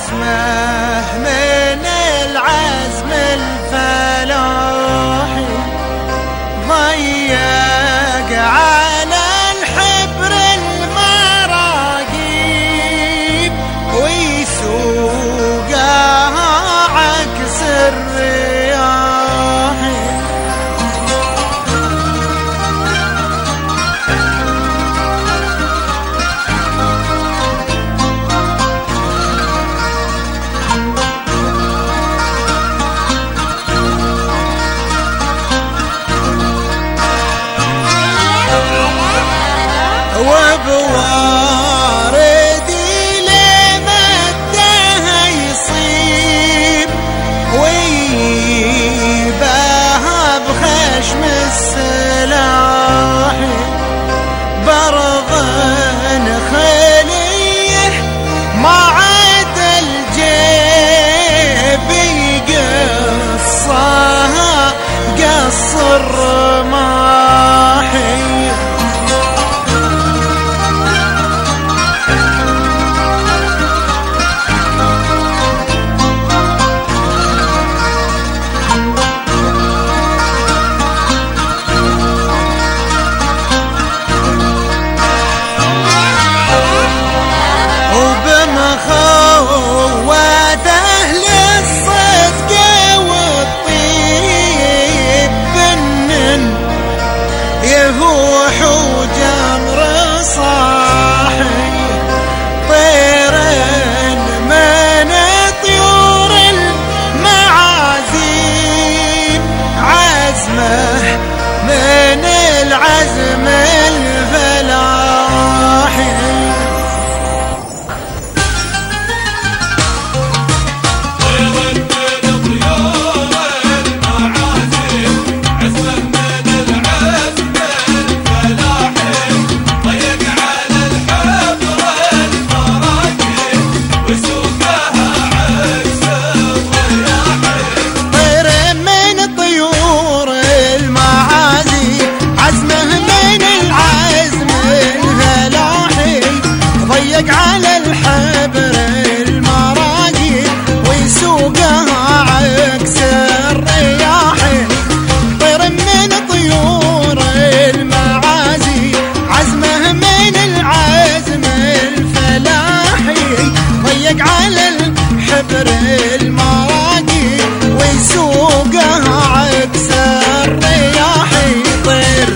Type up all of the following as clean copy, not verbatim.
عزمه من العزم الفلاحي ضيق على الحبر المراقيب ويسوقها عكس الرياح. وبواردي لمده يصيب ويباها بخشم السلاح برضن خليه ما عاد الجيب يقصها قص الرماحي. يفوح وجمر صاحي طير من طيور المعازيم عزمه من العزم الفلاحي. على الحبر المراقي ويسوقها عكس الرياح. طير من طيور المعازي عزمه من العزم الفلاحي ضيق على الحبر المراقي ويسوقها عكس الرياح. طير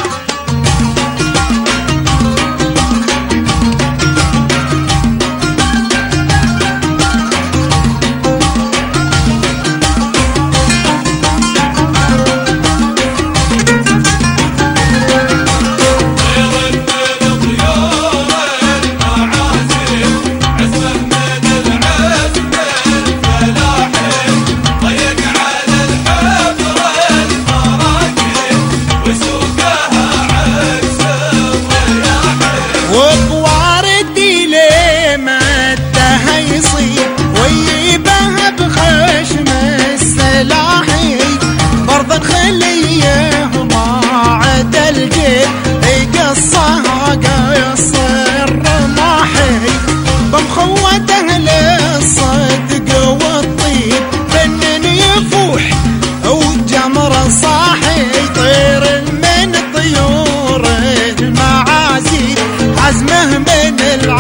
وبواردي لمده يصيب ويباها بخشم السلاحي برضا خليه ما عاد الجيب يقصها قص الرماحي بمخوته للصدق والطيب فنن يفوح وجمر صاحي. طير من طيور المعازي عزمه من